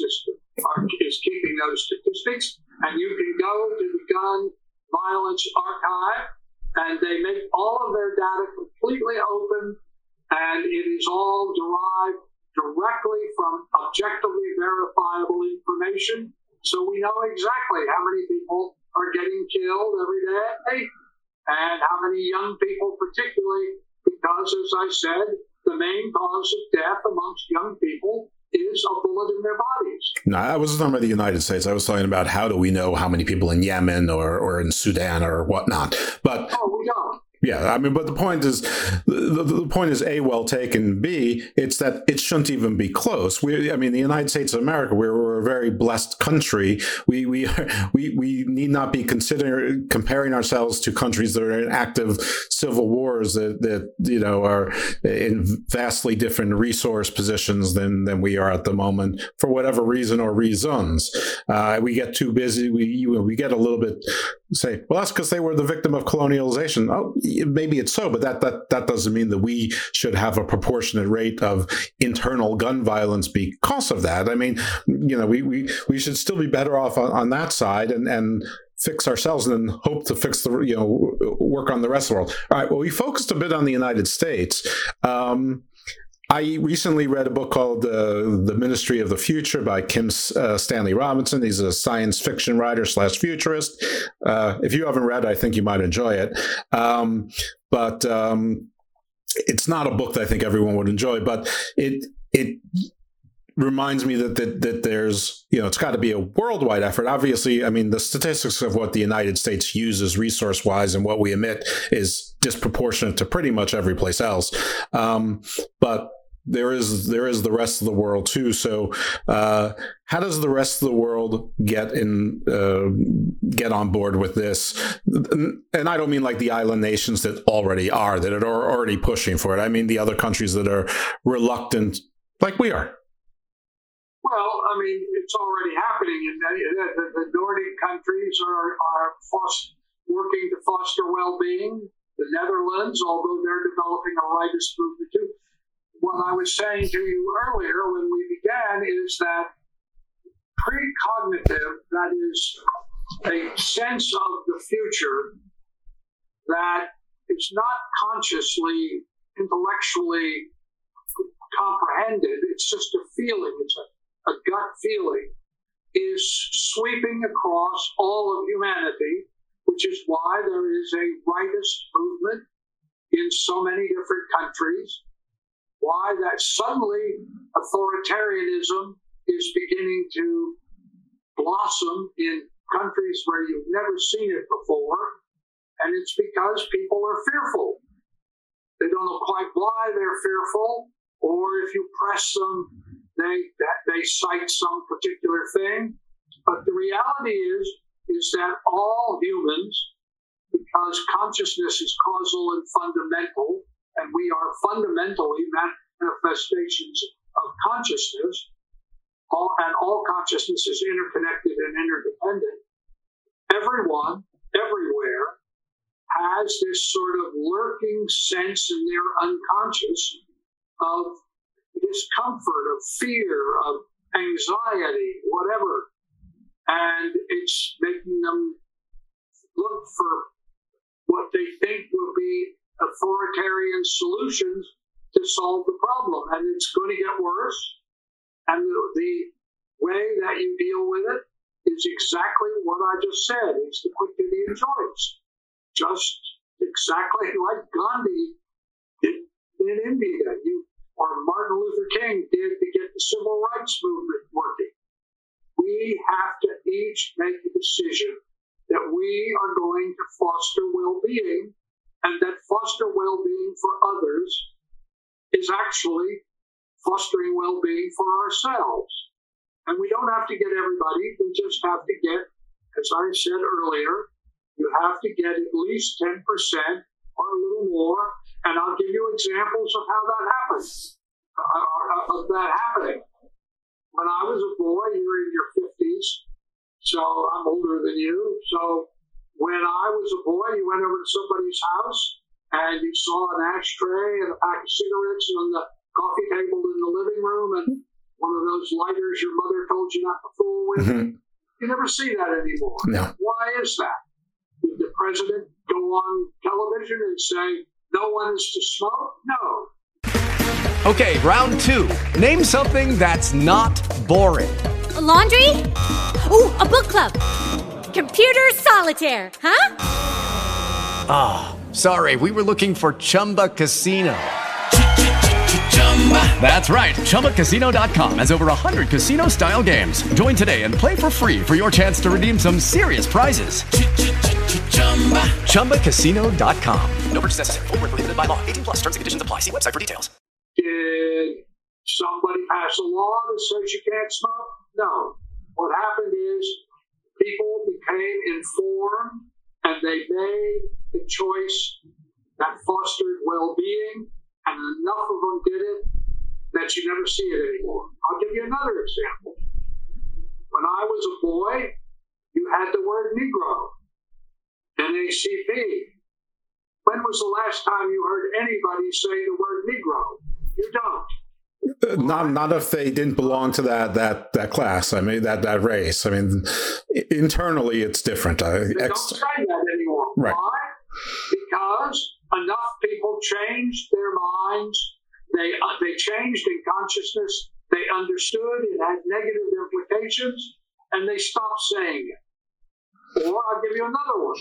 those statistics. And you can go to the Gun Violence Archive, and they make all of their data completely open, and it is all derived directly from objectively verifiable information. So we know exactly how many people are getting killed every day, and how many young people particularly, because, as I said, the main cause of death amongst young people is a bullet in their bodies. No, I wasn't talking about the United States. I was talking about how do we know how many people in Yemen or in Sudan or whatnot. But we don't. Yeah, I mean, but the point is, the point is A, well taken. B, it's that it shouldn't even be close. The United States of America, we're a very blessed country. We need not be comparing ourselves to countries that are in active civil wars that are in vastly different resource positions than we are at the moment for whatever reason or reasons. We get too busy. We get a little bit say, well, that's because they were the victim of colonialization. Oh, maybe it's so, but that doesn't mean that we should have a proportionate rate of internal gun violence because of that. I mean, we should still be better off on that side and fix ourselves and then hope to fix work on the rest of the world. All right. Well, we focused a bit on the United States. I recently read a book called The Ministry of the Future by Kim Stanley Robinson. He's a science fiction writer / futurist. If you haven't read, I think you might enjoy it. But it's not a book that I think everyone would enjoy, but it reminds me that there's, it's got to be a worldwide effort. Obviously, I mean, the statistics of what the United States uses resource-wise and what we emit is disproportionate to pretty much every place else. But there is the rest of the world too. So how does the rest of the world get on board with this? And I don't mean like the island nations that are already pushing for it. I mean the other countries that are reluctant, like we are. Well, I mean, it's already happening. The Nordic countries are working to foster well-being. The Netherlands, although they're developing a rightist movement too. What I was saying to you earlier when we began is that precognitive, that is a sense of the future that is not consciously, intellectually comprehended, it's just a feeling, it's a gut feeling, is sweeping across all of humanity, which is why there is a rightist movement in so many different countries, why that suddenly authoritarianism is beginning to blossom in countries where you've never seen it before, and it's because people are fearful. They don't know quite why they're fearful, or if you press them, they cite some particular thing. But the reality is that all humans, because consciousness is causal and fundamental, and we are fundamentally manifestations of consciousness, and all consciousness is interconnected and interdependent. Everyone, everywhere, has this sort of lurking sense in their unconscious of discomfort, of fear, of anxiety, whatever. And it's making them look for what they think will be authoritarian solutions to solve the problem. And it's going to get worse. And the way that you deal with it is exactly what I just said. It's the quick to the choice. Just exactly like Gandhi did in India, or Martin Luther King did to get the civil rights movement working. We have to each make a decision that we are going to foster well-being, and that foster well-being for others is actually fostering well-being for ourselves. And we don't have to get everybody, we just have to get, as I said earlier, you have to get at least 10% or a little more, and I'll give you examples of how that happens, of that happening. When I was a boy, you were in your 50s, so I'm older than you. So when I was a boy, you went over to somebody's house and you saw an ashtray and a pack of cigarettes on the coffee table in the living room and one of those lighters your mother told you not to fool with. Mm-hmm. You never see that anymore. No. Why is that? Did the president go on television and say, no one is to smoke? No. Okay, round two. Name something that's not boring. A laundry? Ooh, a book club. Computer solitaire, huh? Ah, oh, sorry, we were looking for Chumba Casino. That's right. ChumbaCasino.com has over 100 casino-style games. Join today and play for free for your chance to redeem some serious prizes. ChumbaCasino.com. No purchase necessary. Void where prohibited by law. 18+ terms and conditions apply. See website for details. Did somebody pass a law that says you can't smoke? No. What happened is people became informed and they made the choice that fostered well-being, and enough of them did it that you never see it anymore. I'll give you another example. When I was a boy, you had the word Negro, NACP. When was the last time you heard anybody say the word Negro? You don't. Not if they didn't belong to that class. I mean that race. I mean, internally it's different. They don't say that anymore. Right. Why? Because enough people changed their minds. They changed in consciousness. They understood it had negative implications, and they stopped saying it. Or I'll give you another one.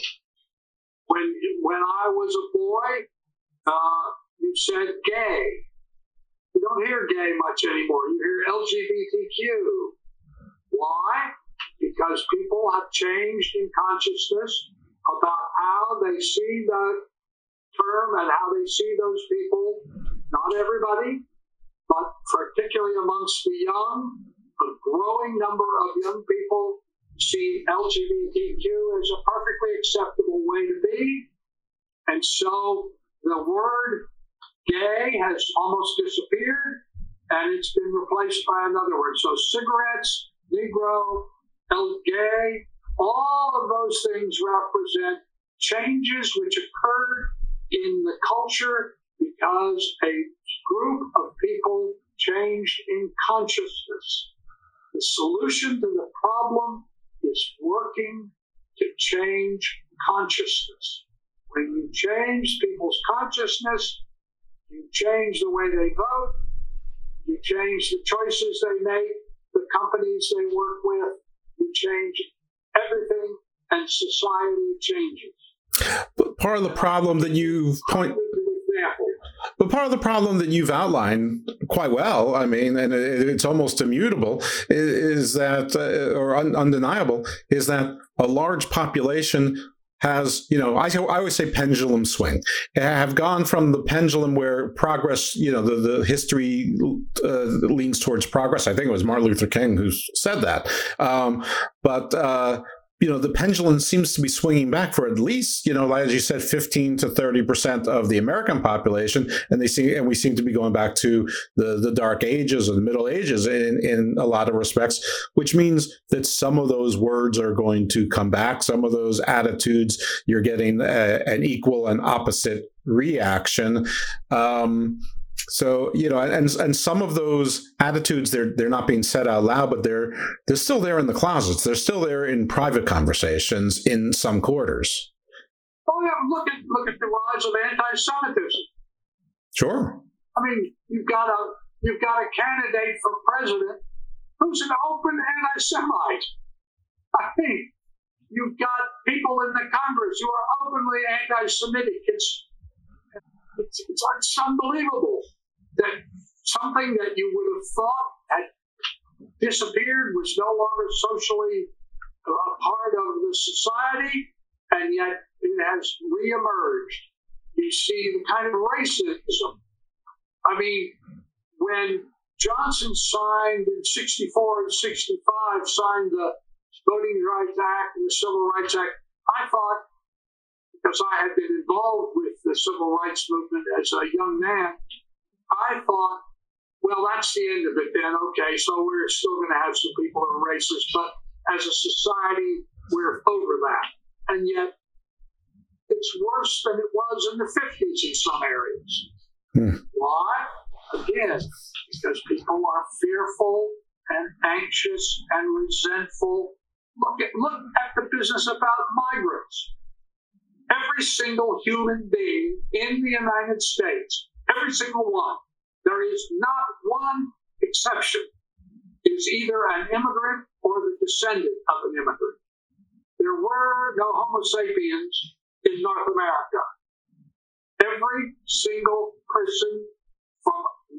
When I was a boy, you said gay. You don't hear gay much anymore. You hear LGBTQ. Why? Because people have changed in consciousness about how they see the term and how they see those people. Not everybody, but particularly amongst the young, a growing number of young people see LGBTQ as a perfectly acceptable way to be. And so the word gay has almost disappeared, and it's been replaced by another word. So cigarettes, Negro, gay, all of those things represent changes which occurred in the culture because a group of people changed in consciousness. The solution to the problem is working to change consciousness. When you change people's consciousness, you change the way they vote, you change the choices they make, the companies they work with, you change everything, and society changes. But part of the problem that you've outlined quite well, I mean, and it's almost immutable, is that, or undeniable, is that a large population has, I always say pendulum swing, have gone from the pendulum where progress, the history leans towards progress. I think it was Martin Luther King who said that. The pendulum seems to be swinging back for at least, as you said, 15 to 30% of the American population, and we seem to be going back to the Dark Ages or the Middle Ages in a lot of respects, which means that some of those words are going to come back. Some of those attitudes, you're getting an equal and opposite reaction. So, and some of those attitudes, they're not being said out loud, but they're still there in the closets. They're still there in private conversations in some quarters. Oh yeah, look at the rise of anti-Semitism. Sure. I mean, you've got a candidate for president who's an open anti-Semite. I mean, you've got people in the Congress who are openly anti-Semitic. It's unbelievable that something that you would have thought had disappeared was no longer socially a part of the society, and yet it has reemerged. You see the kind of racism. I mean, when Johnson signed in 64 and 65, signed the Voting Rights Act and the Civil Rights Act, I thought, because I had been involved with the civil rights movement as a young man, I thought, well, that's the end of it then. Okay, so we're still going to have some people who are racist, but as a society, we're over that. And yet, it's worse than it was in the 50s in some areas. Why? Again, because people are fearful and anxious and resentful. Look at the business about migrants. Every single human being in the United States, every single one, there is not one exception, is either an immigrant or the descendant of an immigrant. There were no Homo sapiens in North America. Every single person from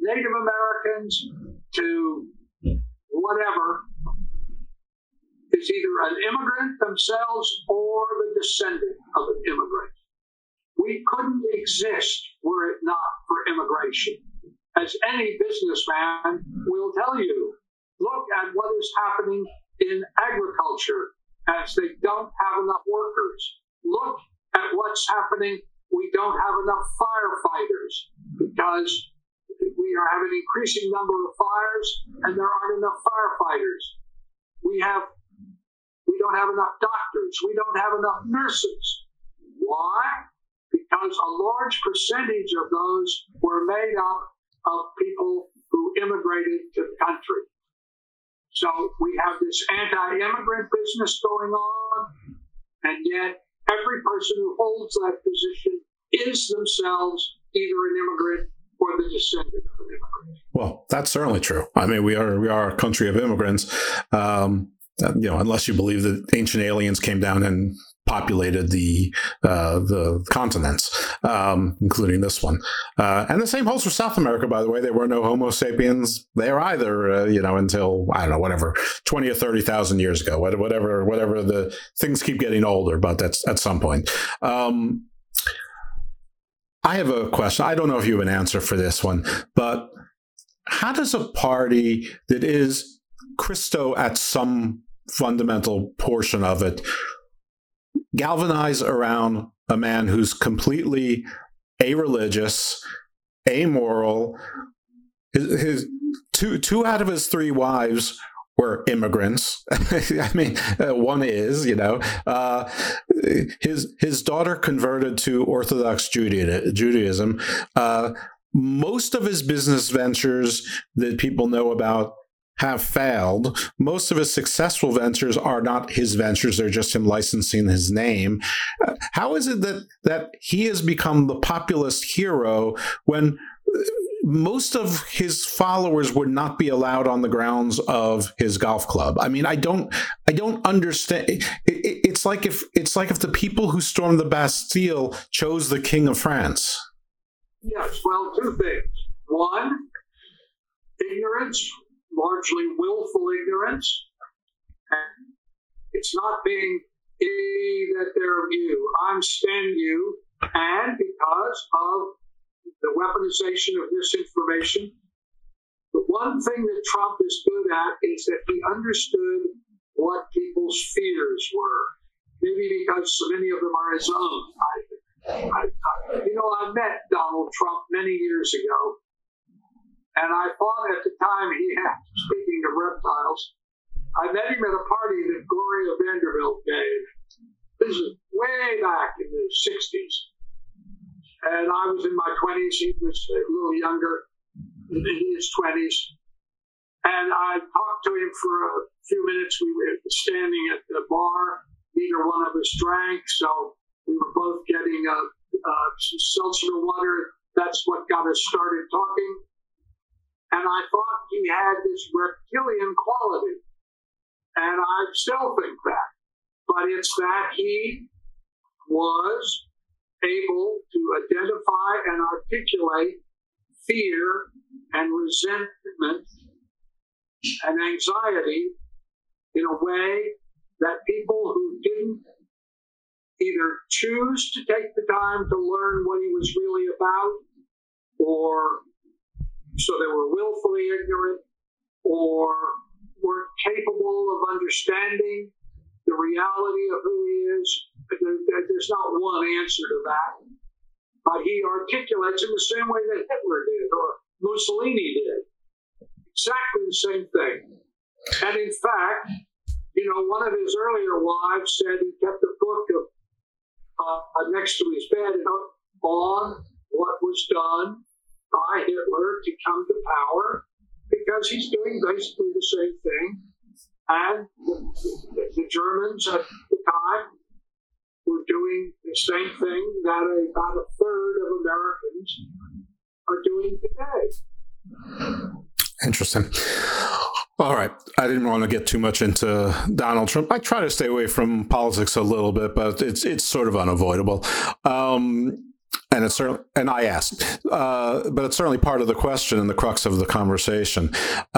Native Americans to whatever, is either an immigrant themselves or the descendant of an immigrant. We couldn't exist were it not for immigration. As any businessman will tell you, look at what is happening in agriculture as they don't have enough workers. Look at what's happening. We don't have enough firefighters because we are having an increasing number of fires and there aren't enough firefighters. We don't have enough doctors. We don't have enough nurses. Why? Because a large percentage of those were made up of people who immigrated to the country. So we have this anti-immigrant business going on, and yet every person who holds that position is themselves either an immigrant or the descendant of an immigrant. Well, that's certainly true. I mean, we are a country of immigrants. Unless you believe that ancient aliens came down and populated the continents, including this one. And the same holds for South America, by the way. There were no Homo sapiens there either, until, I don't know, whatever, 20 or 30,000 years ago, whatever the things keep getting older, but that's at some point. I have a question. I don't know if you have an answer for this one, but how does a party that is Christo at some fundamental portion of it galvanize around a man who's completely a-religious, amoral? His two out of his three wives were immigrants. I mean, one is, his daughter converted to Orthodox Judaism. Most of his business ventures that people know about have failed. Most of his successful ventures are not his ventures. They're just him licensing his name. How is it that he has become the populist hero when most of his followers would not be allowed on the grounds of his golf club? I mean, I don't understand. It's like if the people who stormed the Bastille chose the King of France. Yes, well, two things. One, ignorance, largely willful ignorance. And it's not being that their view. I'm stand you, and because of the weaponization of misinformation, the one thing that Trump is good at is that he understood what people's fears were. Maybe because so many of them are his own. I met Donald Trump many years ago, and I thought at the time speaking of reptiles, I met him at a party that Gloria Vanderbilt gave. This is way back in the 60s. And I was in my 20s. He was a little younger, in his 20s. And I talked to him for a few minutes. We were standing at the bar. Neither one of us drank, so we were both getting some seltzer water. That's what got us started talking. And I thought he had this reptilian quality. And I still think that. But it's that he was able to identify and articulate fear and resentment and anxiety in a way that people who didn't either choose to take the time to learn what he was really about, or so they were willfully ignorant, or weren't capable of understanding the reality of who he is. There's not one answer to that. But he articulates in the same way that Hitler did or Mussolini did. Exactly the same thing. And in fact, one of his earlier wives said he kept a book of next to his bed on what was done by Hitler to come to power, because he's doing basically the same thing. And the Germans at the time were doing the same thing that about a third of Americans are doing today. Interesting. All right. I didn't want to get too much into Donald Trump. I try to stay away from politics a little bit, but it's sort of unavoidable. And it's certainly, and I asked, but it's certainly part of the question and the crux of the conversation.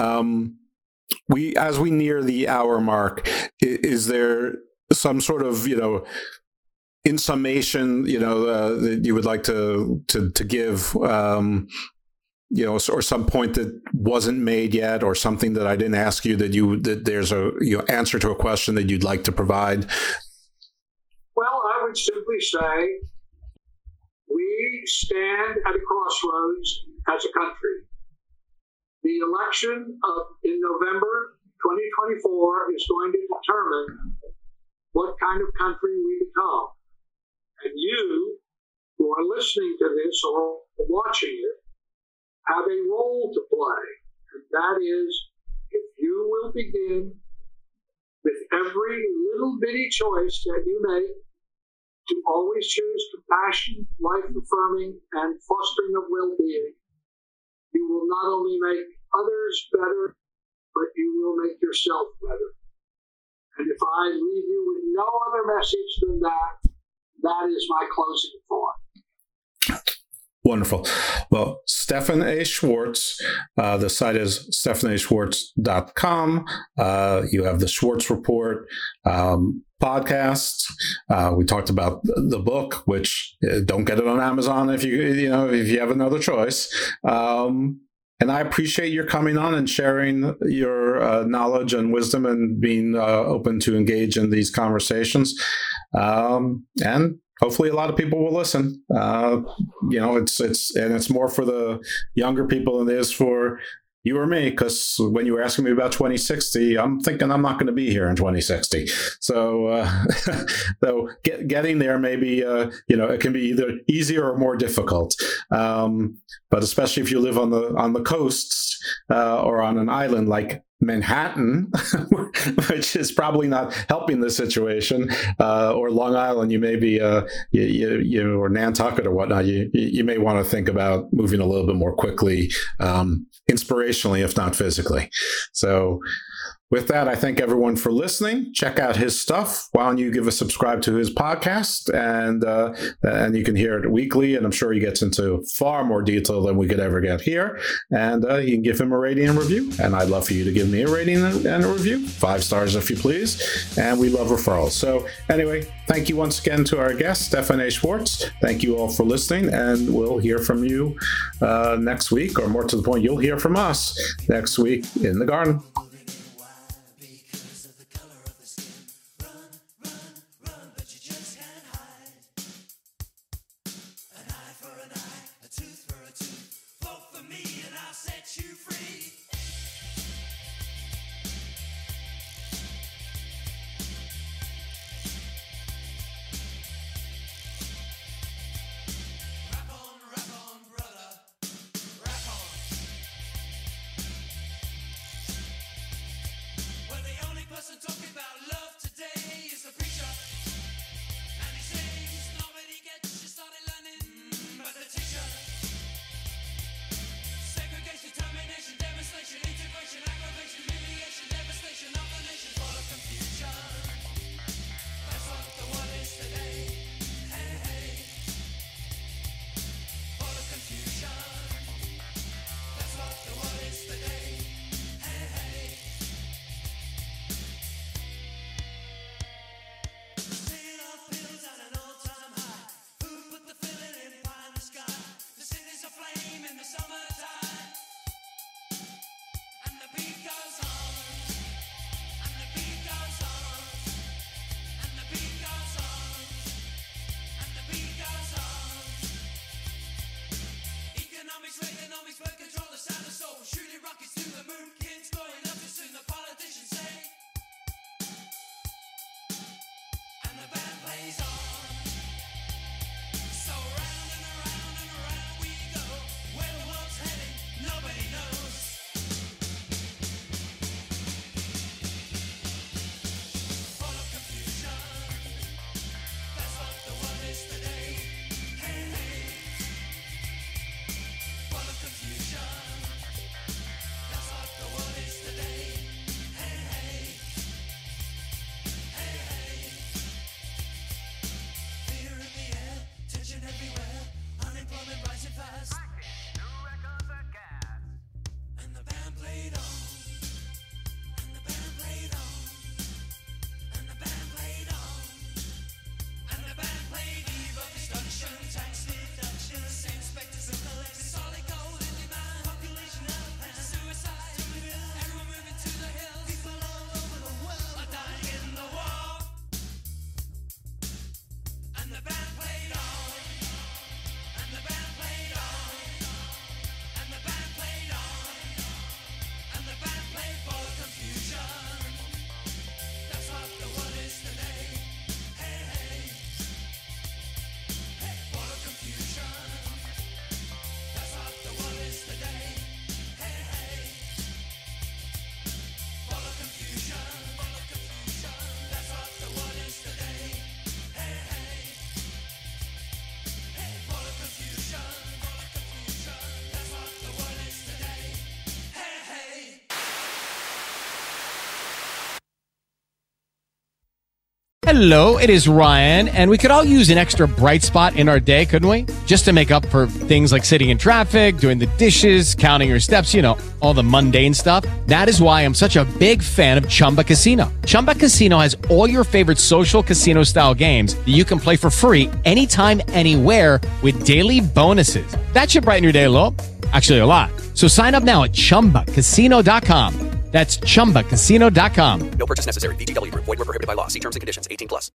As we near the hour mark, is there some sort of, in summation, that you would like to give, or some point that wasn't made yet, or something that I didn't ask you that there's a answer to a question that you'd like to provide? Well, I would simply say we stand at a crossroads as a country. The election in November 2024 is going to determine what kind of country we become. And you, who are listening to this or watching it, have a role to play. And that is, if you will begin with every little bitty choice that you make to always choose compassion, life-affirming, and fostering of well-being, you will not only make others better, but you will make yourself better. And if I leave you with no other message than that, that is my closing thought. Wonderful. Well, Stephan A. Schwartz, the site is stephanaschwartz.com. You have the Schwartz Report podcast. We talked about the book, which don't get it on Amazon if you have another choice. And I appreciate your coming on and sharing your knowledge and wisdom and being open to engage in these conversations. And hopefully a lot of people will listen. It's more for the younger people than it is for you or me, because when you were asking me about 2060, I'm thinking I'm not going to be here in 2060. So, though getting there maybe, it can be either easier or more difficult. But especially if you live on the coasts or on an island like Manhattan, which is probably not helping the situation, or Long Island, you may be, or Nantucket or whatnot, you may want to think about moving a little bit more quickly, inspirationally, if not physically. So with that, I thank everyone for listening. Check out his stuff. Why don't you give a subscribe to his podcast, and you can hear it weekly. And I'm sure he gets into far more detail than we could ever get here. And you can give him a rating and review. And I'd love for you to give me a rating and a review. 5 stars if you please. And we love referrals. So anyway, thank you once again to our guest, Stephan A. Schwartz. Thank you all for listening. And we'll hear from you next week, or more to the point, you'll hear from us next week in the garden. Hello, it is Ryan, and we could all use an extra bright spot in our day, couldn't we? Just to make up for things like sitting in traffic, doing the dishes, counting your steps, all the mundane stuff. That is why I'm such a big fan of Chumba Casino. Chumba Casino has all your favorite social casino-style games that you can play for free anytime, anywhere with daily bonuses. That should brighten your day a little. Actually, a lot. So sign up now at ChumbaCasino.com. That's ChumbaCasino.com. No purchase necessary. VGW Group. Void where prohibited by law. See terms and conditions. 18+.